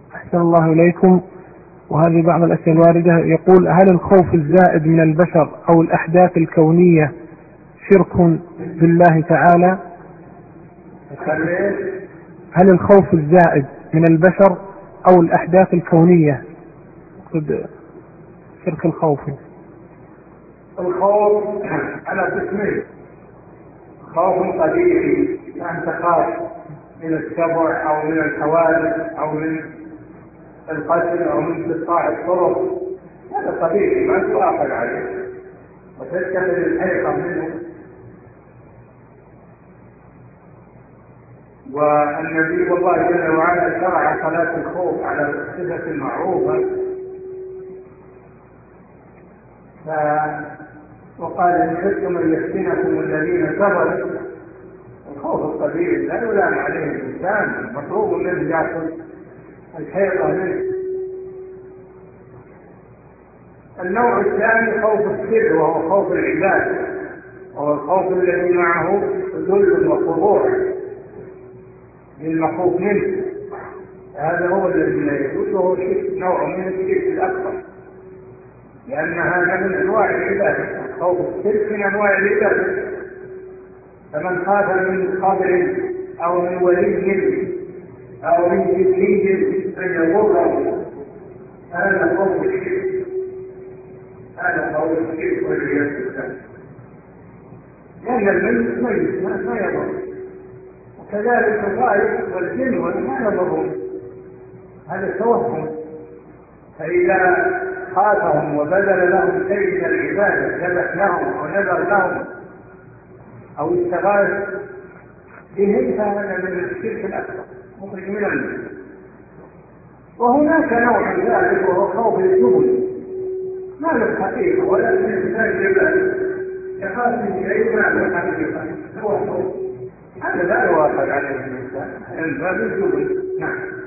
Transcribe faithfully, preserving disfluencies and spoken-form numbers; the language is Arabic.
أحسن الله إليكم. وهذه بعض الأسئلة الواردة، يقول: هل الخوف الزائد من البشر أو الأحداث الكونية شرك بالله تعالى؟ هل الخوف الزائد من البشر أو الأحداث الكونية شرك الخوف؟ الخوف على قسمين: خوف طبيعي أن تخاف من السبع أو من الحوادث أو من القتل أو من قطاع الطرق، هذا طبيعي ما تؤاخذ عليه وتتخذ الحيطة منه. والنبي والله جل وعلا شرع صلاة الخوف على الصفة المعروفة، ف... وقال: إن خفتم أن يفتنكم الذين كفروا. الخوف الطبيعي لا يلام عليه الإنسان، مطلوب منه يأخذ الحيطة منه. النوع الثاني خوف السر، وهو خوف العباد، وهو الخوف الذي معه ذل وخضوع للمخوف منه. هذا هو الذي لا يجوز، وهو نوع من الشرك الأكبر، لأن هذا من أنواع العبادة. خوف السر من أنواع العبادة، فمن خاف من قبر أو من ولي أو من جبريل أن يضره، هذا خوف الشرك، هذا خوف الشرك والعياذ بالله، لأن الميت ميت ما يضر، وكذلك الغائب والجن ما يضرون، هذا توهم. فإذا خافهم وبذل لهم شيء من العبادة، ذبح لهم أو نذر لهم أو استغاث به، فهذا من الشرك الأكبر مخرج من الملة. وهناك نوع ثالث وهو خوف الجبن، ما له حقيقة ولا الإنسان جبل يخاف من شيء ما له حقيقة، هو خوف هذا لا يوافق عليه الإنسان من باب الجبن. نعم.